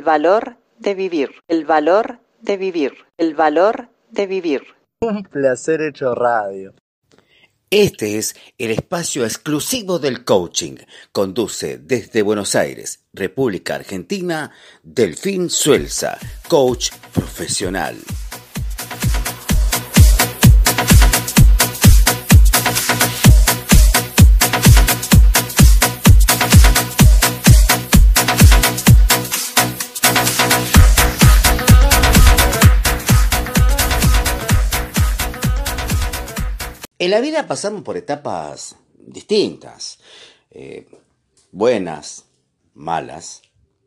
valor de vivir, el valor de vivir, el valor de vivir. Un placer hecho radio. Este es el espacio exclusivo del coaching. Conduce desde Buenos Aires, República Argentina, Delfín Suelza, coach profesional. En la vida pasamos por etapas distintas, buenas, malas,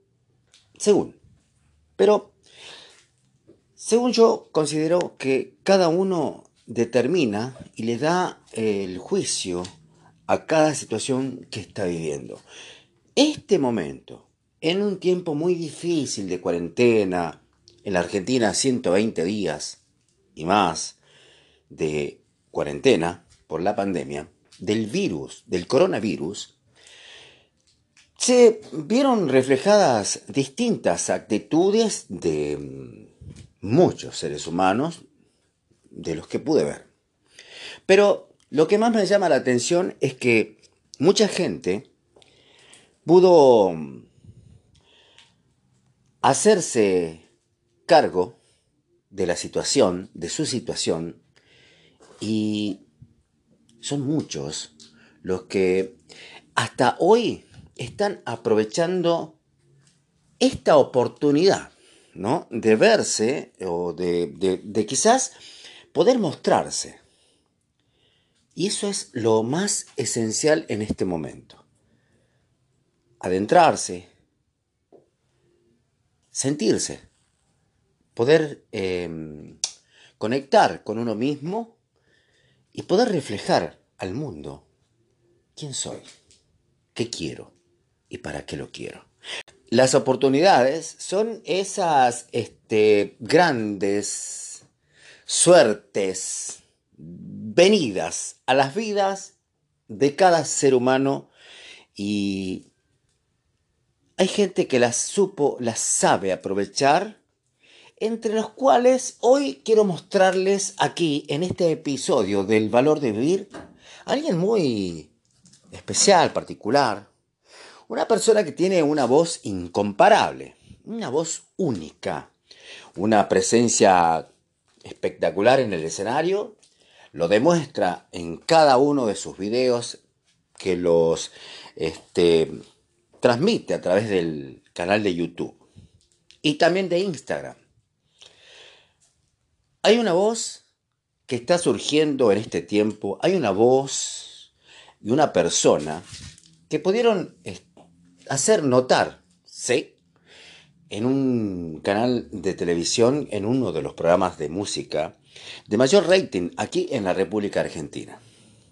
Pero, según yo, considero que cada uno determina y le da el juicio a cada situación que está viviendo. Este momento, en un tiempo muy difícil de cuarentena, en la Argentina 120 días y más de cuarentena por la pandemia, del coronavirus, se vieron reflejadas distintas actitudes de muchos seres humanos, de los que pude ver. Pero lo que más me llama la atención es que mucha gente pudo hacerse cargo de la situación, de su situación, y son muchos los que hasta hoy están aprovechando esta oportunidad, ¿no? De verse o de quizás poder mostrarse. Y eso es lo más esencial en este momento. Adentrarse, sentirse, poder conectar con uno mismo y poder reflejar al mundo quién soy, qué quiero y para qué lo quiero. Las oportunidades son esas grandes suertes venidas a las vidas de cada ser humano, y hay gente que las sabe aprovechar, entre los cuales hoy quiero mostrarles aquí, en este episodio del valor de vivir, a alguien muy especial, particular, una persona que tiene una voz incomparable, una voz única, una presencia espectacular en el escenario, lo demuestra en cada uno de sus videos que los transmite a través del canal de YouTube y también de Instagram. Hay una voz que está surgiendo en este tiempo, hay una voz y una persona que pudieron hacer notar, ¿sí?, en un canal de televisión, en uno de los programas de música de mayor rating aquí en la República Argentina.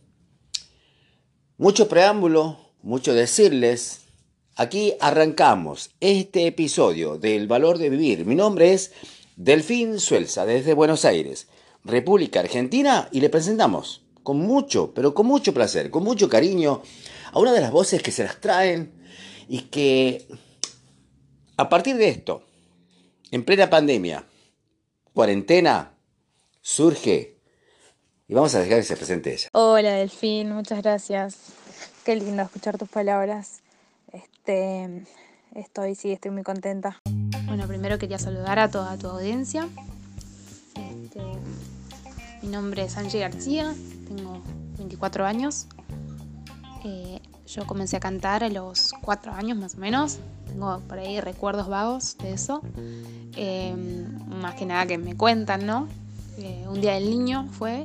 Mucho preámbulo, mucho decirles. Aquí arrancamos este episodio del valor de vivir. Mi nombre es Delfín Suelza, desde Buenos Aires, República Argentina, y le presentamos con mucho, pero con mucho placer, con mucho cariño, a una de las voces que se las traen y que a partir de esto, en plena pandemia, cuarentena, surge, y vamos a dejar que se presente ella. Hola Delfín, muchas gracias. Qué lindo escuchar tus palabras. Estoy muy contenta. Bueno, primero quería saludar a toda tu audiencia. Mi nombre es Angie García, tengo 24 años. Yo comencé a cantar a los 4 años más o menos. Tengo por ahí recuerdos vagos de eso. Más que nada que me cuentan, ¿no? Un día del niño fue.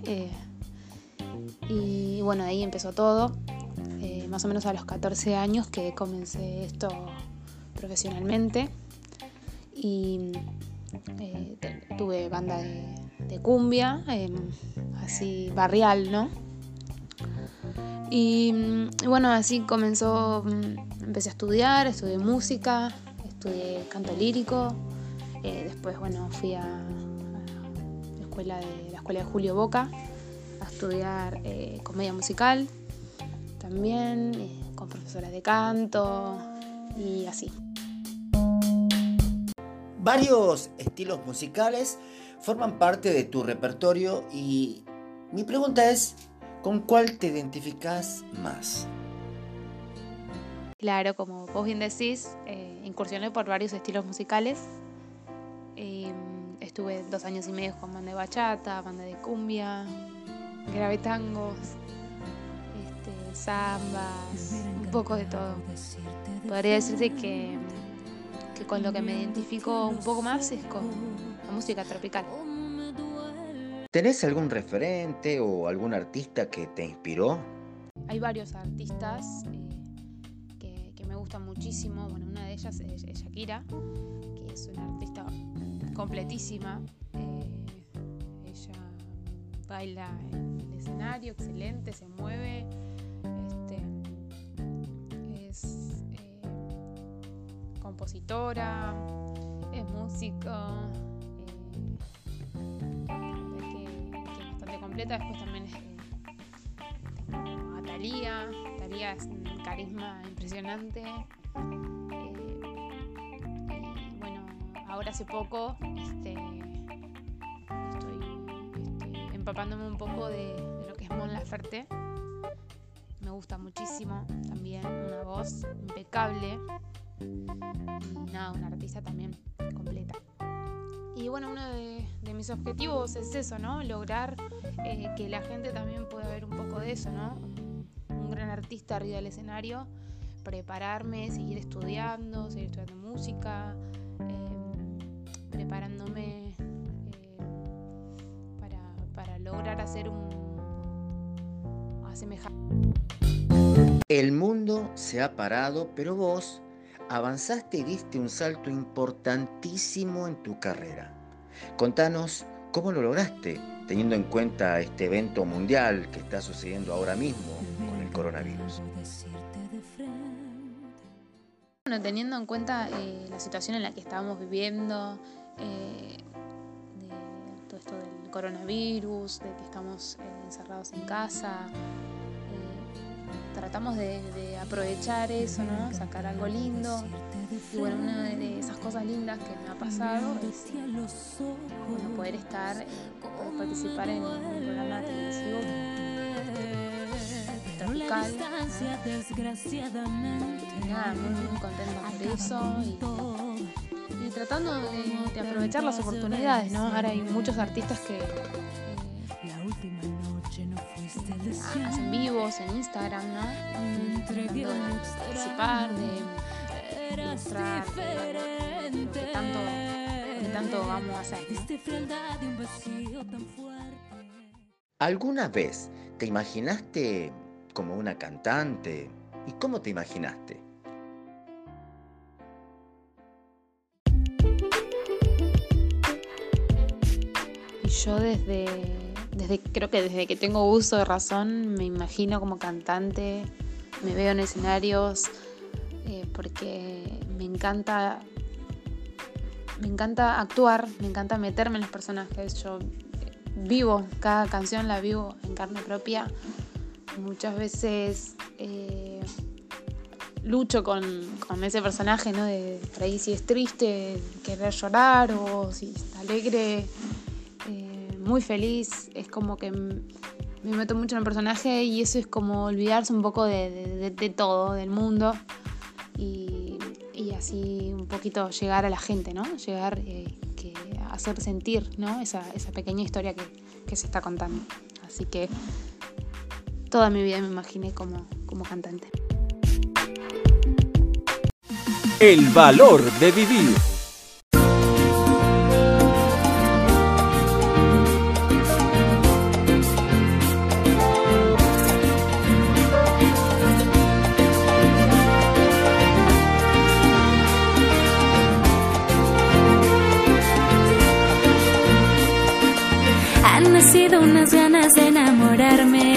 Y bueno, ahí empezó todo. Más o menos a los 14 años que comencé esto profesionalmente. Y tuve banda de cumbia, así barrial, ¿no? Y bueno, así comenzó, empecé a estudiar, estudié música, estudié canto lírico, después, bueno, fui a la escuela de Julio Boca a estudiar comedia musical, también con profesoras de canto y así. Varios estilos musicales forman parte de tu repertorio y mi pregunta es, ¿con cuál te identificás más? Claro, como vos bien decís, incursioné por varios estilos musicales. Estuve 2 años y medio con banda de bachata, banda de cumbia, grabé tangos, zambas, un poco de todo. Podría decirte que con lo que me identifico un poco más es con la música tropical. ¿Tenés algún referente o algún artista que te inspiró? Hay varios artistas que me gustan muchísimo. Bueno, una de ellas es Shakira, que es una artista completísima. Ella baila en el escenario, excelente, se mueve. Es compositora, es músico, que es bastante completa. Después también tengo a Thalía. Thalía es un carisma impresionante. Y bueno, ahora hace poco estoy empapándome un poco de lo que es Mon Laferte. Me gusta muchísimo también, una voz impecable y nada, una artista también completa. Y bueno, uno de mis objetivos es eso, ¿no? Lograr que la gente también pueda ver un poco de eso, ¿no? Un gran artista arriba del escenario, prepararme, seguir estudiando música, preparándome para lograr hacer a semejante. El mundo se ha parado, pero vos avanzaste y diste un salto importantísimo en tu carrera. Contanos cómo lo lograste, teniendo en cuenta este evento mundial que está sucediendo ahora mismo con el coronavirus. Bueno, teniendo en cuenta la situación en la que estábamos viviendo, de todo esto del coronavirus, de que estamos encerrados en casa, tratamos de aprovechar eso, ¿no? Sacar algo lindo. Y bueno, una de esas cosas lindas que me ha pasado es poder poder participar en un programa televisivo tropical. Y nada, muy contenta por eso y tratando de aprovechar las oportunidades, ¿no? Ahora hay muchos artistas que hacen vivos en Instagram, ¿no? Tratando de participar, de mostrar lo que tanto vamos a hacer, ¿no? ¿Alguna vez te imaginaste como una cantante? ¿Y cómo te imaginaste? Y yo creo que desde que tengo uso de razón me imagino como cantante, me veo en escenarios, porque me encanta actuar, me encanta meterme en los personajes. Yo vivo, cada canción la vivo en carne propia. Muchas veces lucho con ese personaje, ¿no? De por ahí si es triste, querer llorar, o si está alegre, muy feliz. Es como que me meto mucho en el personaje y eso es como olvidarse un poco de todo, del mundo, y así un poquito llegar a la gente, ¿no? Llegar a hacer sentir, ¿no? esa pequeña historia que se está contando. Así que toda mi vida me imaginé como cantante. El valor de vivir. Han nacido unas ganas de enamorarme.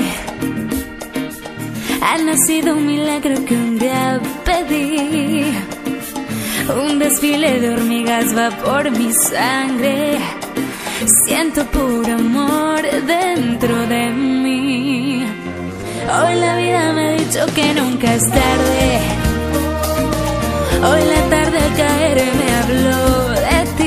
Ha nacido un milagro que un día pedí. Un desfile de hormigas va por mi sangre. Siento puro amor dentro de mí. Hoy la vida me ha dicho que nunca es tarde. Hoy la tarde al caer me habló de ti.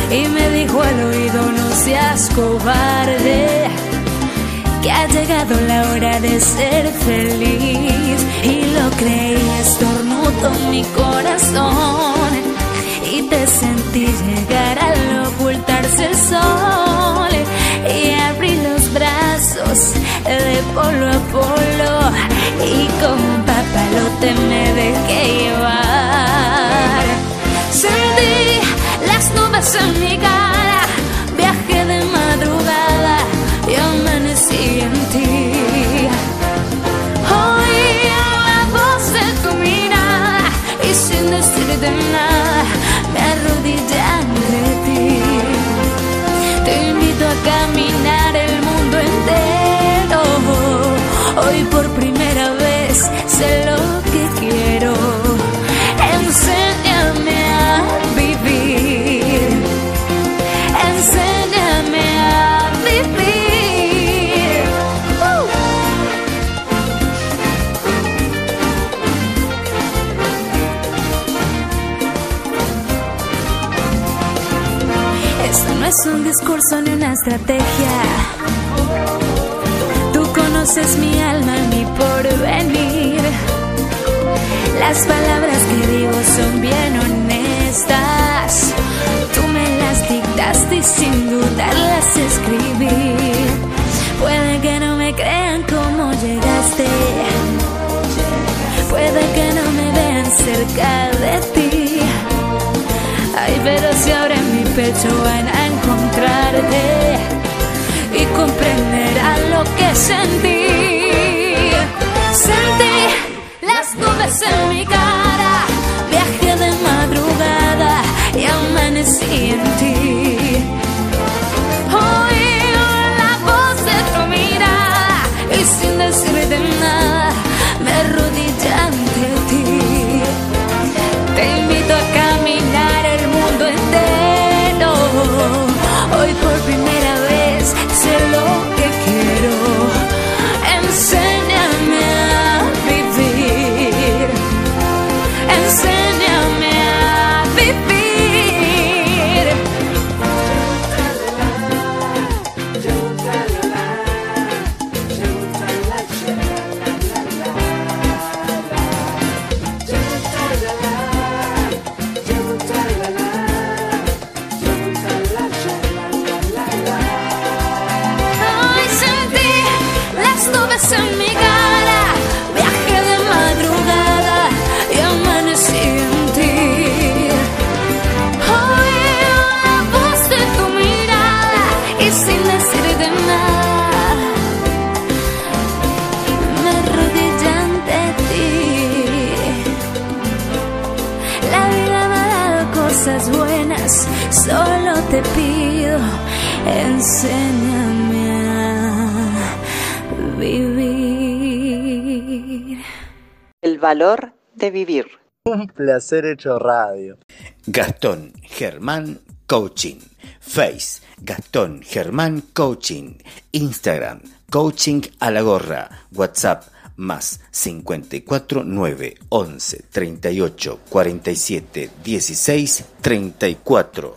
y me dijo al oído: no seas cobarde, que ha llegado la hora de ser feliz. Y lo creí, estornudó mi corazón y te sentí llegar al ocultarse el sol. Y abrí los brazos de polo a polo y como un papalote me dejé llevar. Sentí las nubes en mi cara, viajé de madrugada y amanecí en ti. Oí la voz de tu mirada y sin decirte nada me arrodillé ante ti. Te invito a caminar el mundo entero. Hoy por primera vez sé lo que quiero. Enséñame a vivir. Enséñame a vivir. Esto no es un discurso ni una estrategia. Tú conoces mi alma, mi porvenir. Las palabras que digo son bien honestas. Tú me las dictaste y sin dudar las escribí. Puede que no me crean cómo llegaste, puede que no me vean cerca de ti. Ay, pero si abren mi pecho van a encontrarte y comprenderán lo que sentí. Sentí las nubes en mi cara, viajé de madrugada y amanecí en ti. Oí la voz de tu mirada y sin decirte nada me arrodillé ante ti. Te invito a caminar el mundo entero. Hoy por primera vez sé lo que quiero. Enséñame a vivir. Enséñame a vivir. En mi cara, viajé de madrugada y amanecí en ti. Oí la voz de tu mirada y sin decirte nada me arrodillé ante ti. La vida me ha dado cosas buenas, solo te pido, enséñame a vivir. El valor de vivir. Un placer hecho radio. Gastón Germán Coaching. Face Gastón Germán Coaching. Instagram Coaching a la gorra. WhatsApp más 54 9 11 38 47 16 34.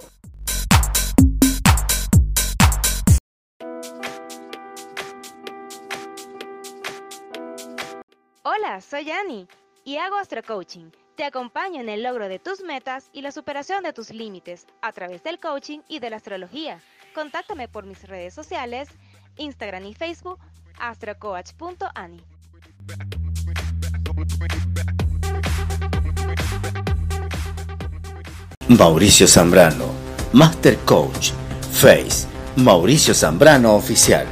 Hola, soy Annie y hago astrocoaching. Te acompaño en el logro de tus metas y la superación de tus límites a través del coaching y de la astrología. Contáctame por mis redes sociales, Instagram y Facebook, astrocoach.annie. Mauricio Zambrano, Master Coach. Face Mauricio Zambrano Oficial.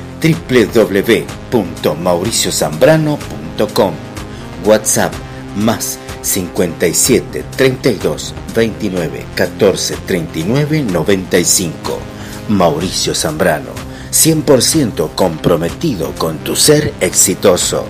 www.mauriciozambrano.com. WhatsApp más 57 32 29 14 39 95. Mauricio Zambrano, 100% comprometido con tu ser exitoso.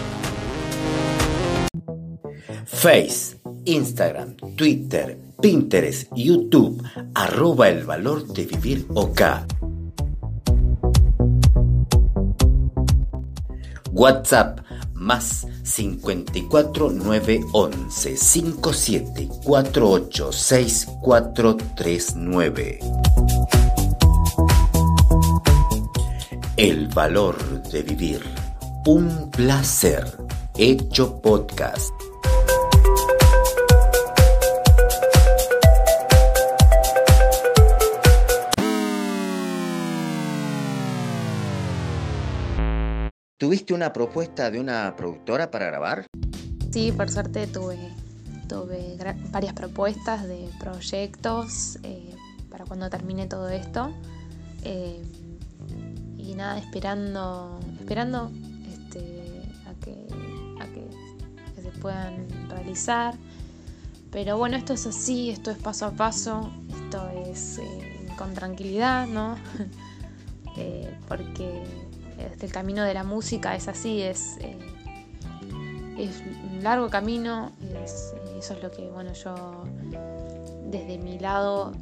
Face, Instagram, Twitter, Pinterest, YouTube, @El Valor de Vivir OK. WhatsApp más 54 911 5748 6439. El valor de vivir. Un placer. Hecho podcast. ¿Tuviste una propuesta de una productora para grabar? Sí, por suerte tuve varias propuestas de proyectos para cuando termine todo esto. Y nada, esperando a que se puedan realizar. Pero bueno, esto es así, esto es paso a paso, esto es con tranquilidad, ¿no? Porque el camino de la música es así, es un largo camino, eso es lo que, bueno, yo desde mi lado,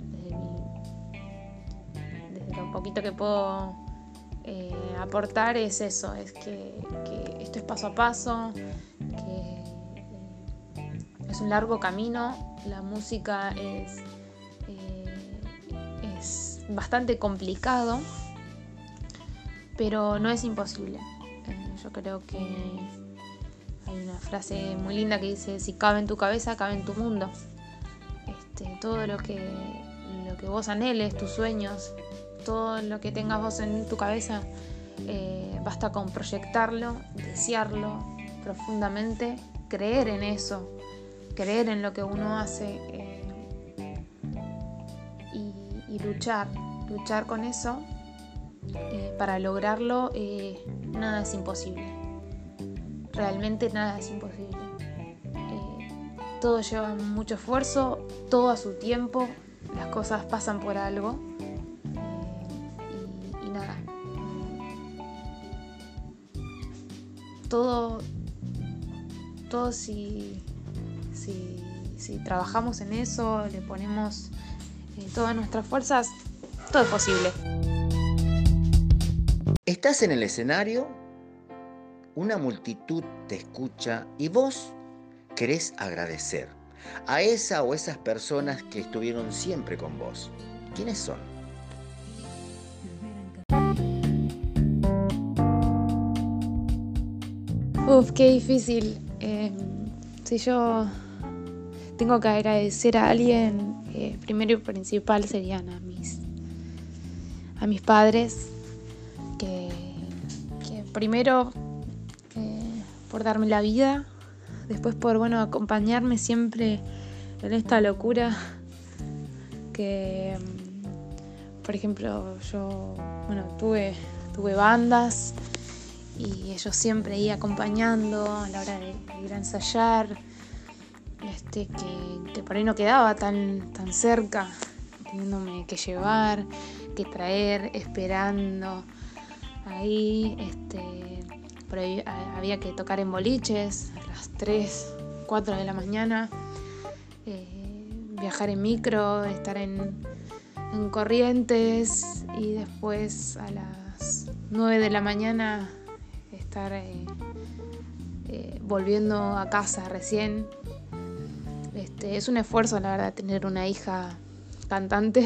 desde lo poquito que puedo aportar es eso, es que esto es paso a paso, que es un largo camino, la música es bastante complicado, pero no es imposible. Yo creo que hay una frase muy linda que dice: si cabe en tu cabeza, cabe en tu mundo. Todo lo que vos anheles, tus sueños, todo lo que tengas vos en tu cabeza, basta con proyectarlo, desearlo profundamente, creer en eso, creer en lo que uno hace y luchar con eso. Para lograrlo, nada es imposible. Realmente nada es imposible. Todo lleva mucho esfuerzo, todo a su tiempo, las cosas pasan por algo. Y nada. Todo si trabajamos en eso, le ponemos todas nuestras fuerzas, todo es posible. Estás en el escenario, una multitud te escucha y vos querés agradecer a esa o esas personas que estuvieron siempre con vos. ¿Quiénes son? Qué difícil. Si yo tengo que agradecer a alguien, primero y principal serían a mis padres, que primero por darme la vida, después por acompañarme siempre en esta locura que, por ejemplo, yo tuve bandas y ellos siempre ahí acompañando a la hora de ir a ensayar, que por ahí no quedaba tan cerca, teniéndome que llevar, que traer, esperando ahí, por ahí había que tocar en boliches a las 3, 4 de la mañana, viajar en micro, estar en Corrientes y después a las 9 de la mañana estar volviendo a casa recién. Es un esfuerzo, la verdad, tener una hija cantante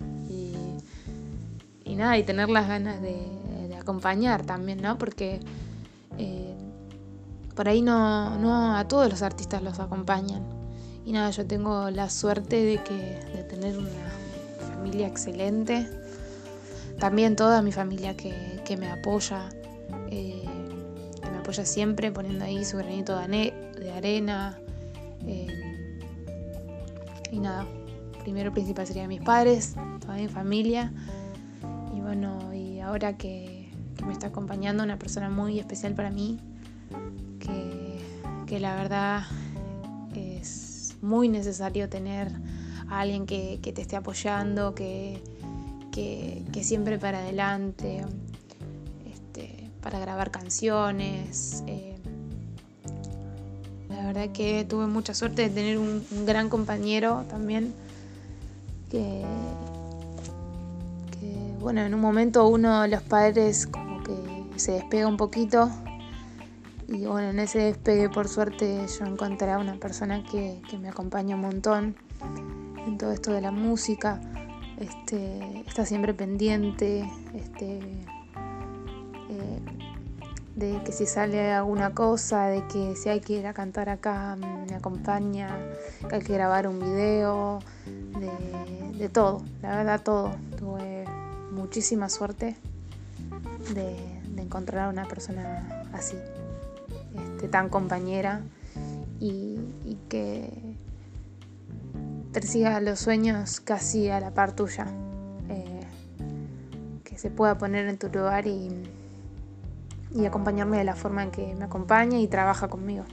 y nada, y tener las ganas de acompañar también, ¿no? Porque por ahí no a todos los artistas los acompañan. Y nada, yo tengo la suerte de tener una familia excelente. También toda mi familia que me apoya, siempre poniendo ahí su granito de arena. Y nada, primero principal serían mis padres, toda mi familia. Y bueno, y ahora que me está acompañando una persona muy especial para mí, que la verdad es muy necesario tener a alguien que te esté apoyando, que siempre para adelante, para grabar canciones. La verdad que tuve mucha suerte de tener un gran compañero también, que bueno, en un momento uno de los padres como que se despega un poquito Y bueno, en ese despegue, por suerte, yo encontré a una persona que me acompaña un montón en todo esto de la música. Está siempre pendiente, de que si sale alguna cosa, de que si hay que ir a cantar acá, me acompaña, que hay que grabar un video, de todo, la verdad todo. Tuve muchísima suerte de encontrar a una persona así, tan compañera y que persiga los sueños casi a la par tuya, que se pueda poner en tu lugar y acompañarme de la forma en que me acompaña y trabaja conmigo.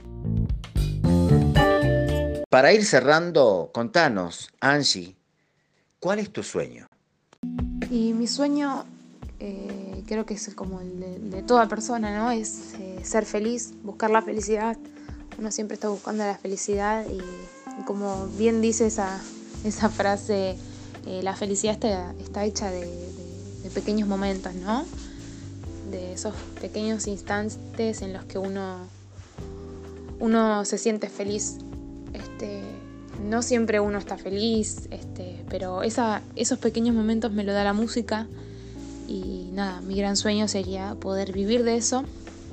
Para ir cerrando, contanos, Angie, ¿cuál es tu sueño? Y mi sueño, creo que es como el de toda persona, ¿no? Es ser feliz, buscar la felicidad. Uno siempre está buscando la felicidad y como bien dice esa frase, la felicidad está hecha de pequeños momentos, ¿no? De esos pequeños instantes en los que uno se siente feliz. No siempre uno está feliz, pero esos pequeños momentos me lo da la música. Y nada, mi gran sueño sería poder vivir de eso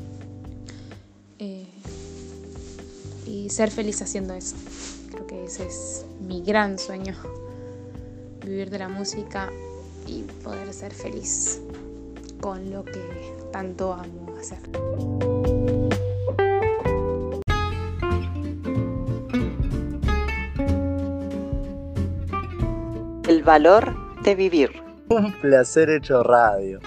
y ser feliz haciendo eso. Creo que ese es mi gran sueño, vivir de la música y poder ser feliz con lo que tanto amo hacer. El valor de vivir. Un placer hecho radio.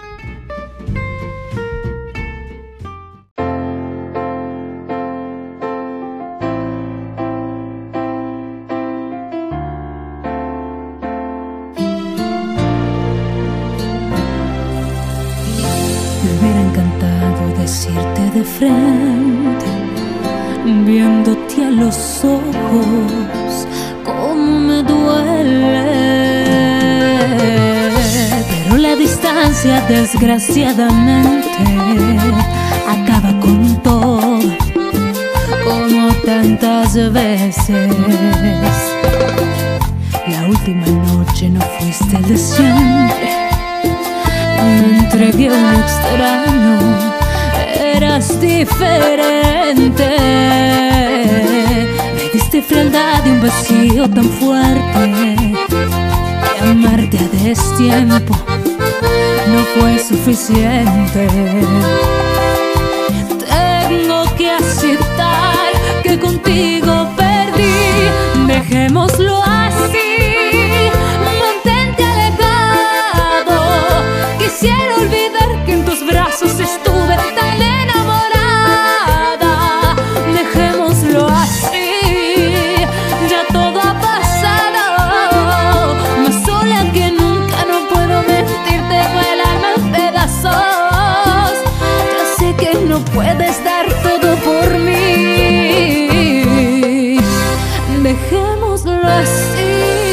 Decirte de frente, viéndote a los ojos, cómo me duele. Pero la distancia, desgraciadamente, acaba con todo, como tantas veces. La última noche no fuiste el de siempre, me entregué a un extraño. Eras diferente, me diste frialdad y un vacío tan fuerte que amarte a destiempo no fue suficiente. Tengo que aceptar que contigo perdí, dejémoslo así, mantente alejado. Quisiera olvidar que en tus brazos estuve tan enamorada. Dejémoslo así, ya todo ha pasado. Más sola que nunca, no puedo mentir, tengo el alma en pedazos. Ya sé que no puedes dar todo por mí. Dejémoslo así.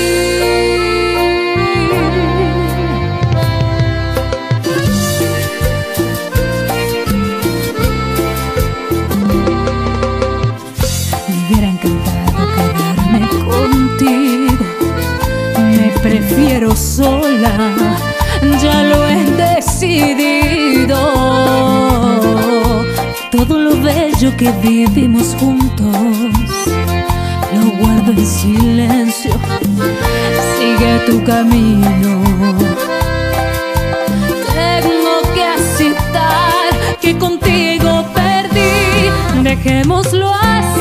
Prefiero sola, ya lo he decidido. Todo lo bello que vivimos juntos lo guardo en silencio. Sigue tu camino. Tengo que aceptar que contigo perdí. Dejémoslo así.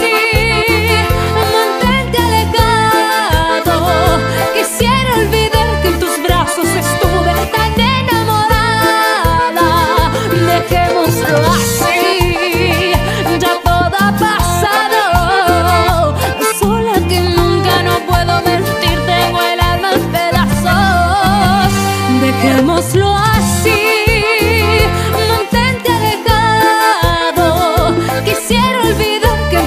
Quisiera olvidar que en tus brazos estuve tan enamorada. Dejémoslo así, ya todo ha pasado. Sola que nunca, no puedo mentir, tengo el alma en pedazos. Dejémoslo así, mantente alejado. Quisiera olvidar que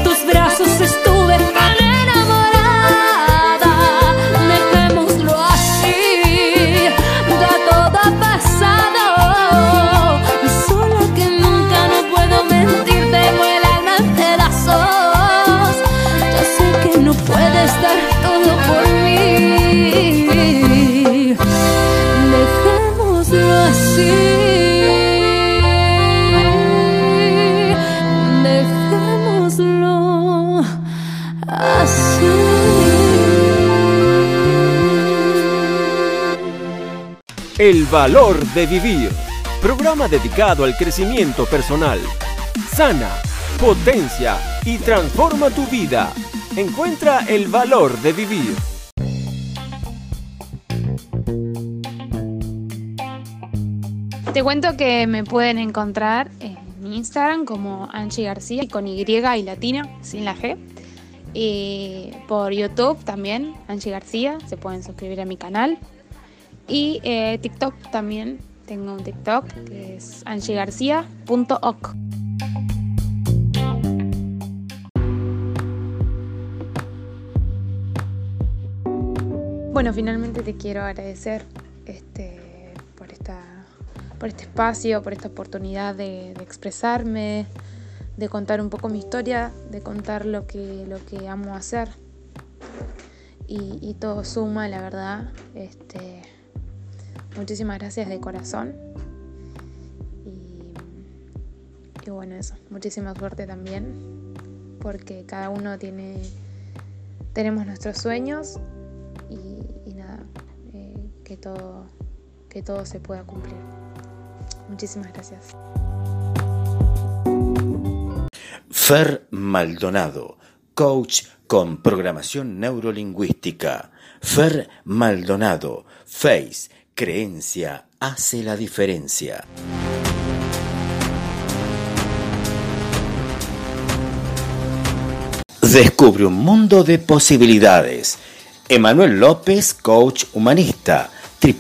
El valor de vivir. Programa dedicado al crecimiento personal. Sana, potencia y transforma tu vida. Encuentra el valor de vivir. Te cuento que me pueden encontrar en mi Instagram como Angie García, con Y y latina, sin la G. Y por YouTube también, Angie García, se pueden suscribir a mi canal. Y TikTok también, tengo un TikTok que es angiegarcia.oc. Bueno, finalmente te quiero agradecer por este espacio, por esta oportunidad de expresarme, de contar un poco mi historia, de contar lo que amo hacer. Y todo suma, la verdad. Muchísimas gracias de corazón. Y bueno, eso. Muchísima suerte también, porque cada uno tenemos nuestros sueños y nada, que todo se pueda cumplir. Muchísimas gracias. Fer Maldonado, coach con programación neurolingüística. Fer Maldonado, Face, creencia hace la diferencia. Descubre un mundo de posibilidades. Emanuel López, coach humanista.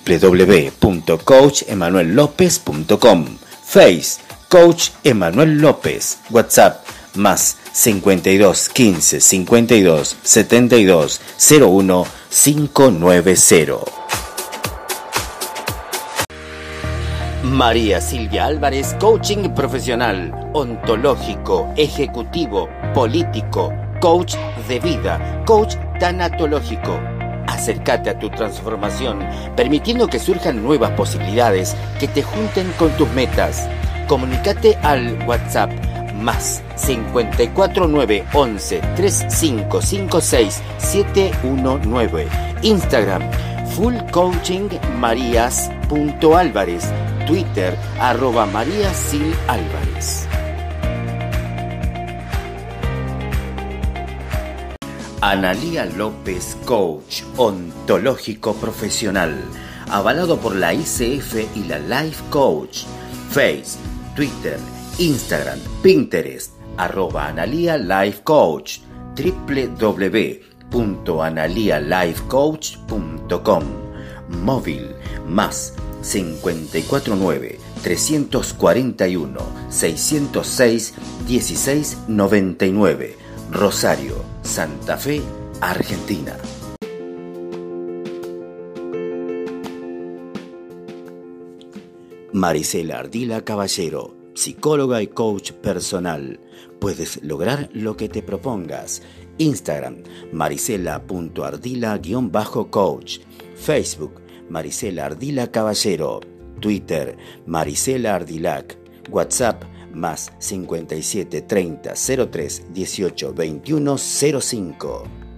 www.coachemanuellopez.com. Face, Coach Emanuel López. WhatsApp, más 52 15 52 72 01 590. María Silvia Álvarez, coaching profesional, ontológico, ejecutivo, político, coach de vida, coach tanatológico. Acércate a tu transformación, permitiendo que surjan nuevas posibilidades que te junten con tus metas. Comunícate al WhatsApp más 549 11 3556 719. Instagram fullcoachingmarias.álvarez. Twitter @mariasilálvarez. Analía López, coach ontológico profesional, avalado por la ICF y la Life Coach. Face, Twitter, Instagram, Pinterest, @Analía Life Coach, www.analialifecoach.com. Móvil, más 549 341 606 1699. Rosario, Santa Fe, Argentina. Marisela Ardila Caballero, psicóloga y coach personal. Puedes lograr lo que te propongas. Instagram, marisela.ardila_coach. Facebook, Marisela Ardila Caballero. Twitter, Marisela Ardilac. WhatsApp, más 57 30 03 18 21 05.